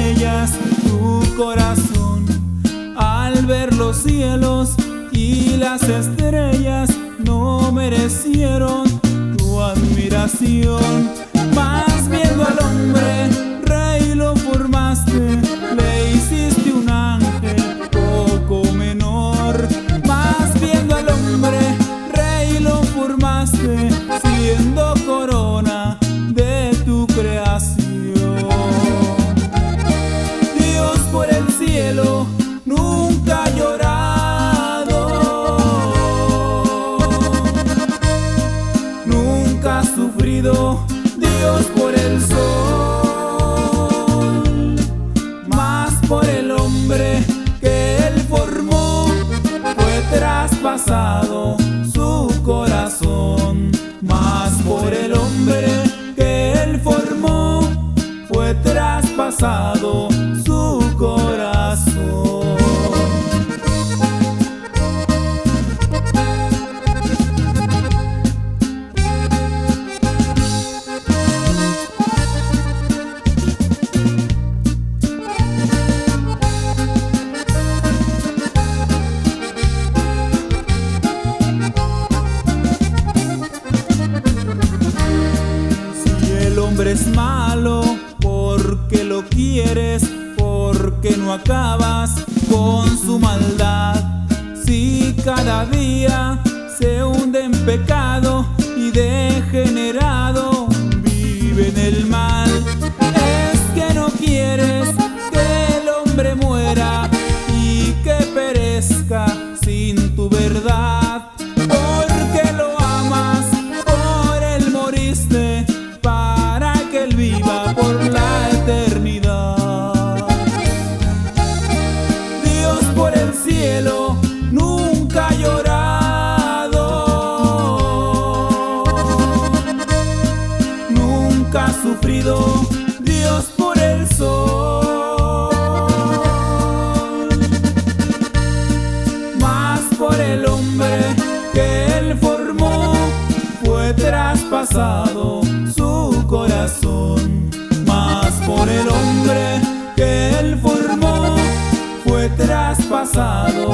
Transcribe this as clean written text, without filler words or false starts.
estrellas tu corazón. Al ver los cielos y las estrellas no merecieron tu admiración. Mas viendo al hombre, rey lo formaste, le hiciste un ángel poco menor. Mas viendo al hombre, rey lo formaste, siendo corona de tu creación. Dios por el cielo nunca ha llorado, nunca ha sufrido. Dios por el sol, mas por el hombre que él formó fue traspasado su corazón. Mas por el hombre que él formó fue traspasado su corazón. Es malo porque lo quieres, porque no acabas con su maldad. Si cada día se hunde en pecado y degenerado vive en el mal, es que no quieres que el hombre muera y que perezca sin tu verdad. Porque lo amas, por él moriste, para que él viva por la eternidad. Dios por el cielo nunca ha llorado, nunca ha sufrido. Dios por el sol, mas por el hombre que él formó fue traspasado su corazón. Mas por el hombre que él formó fue traspasado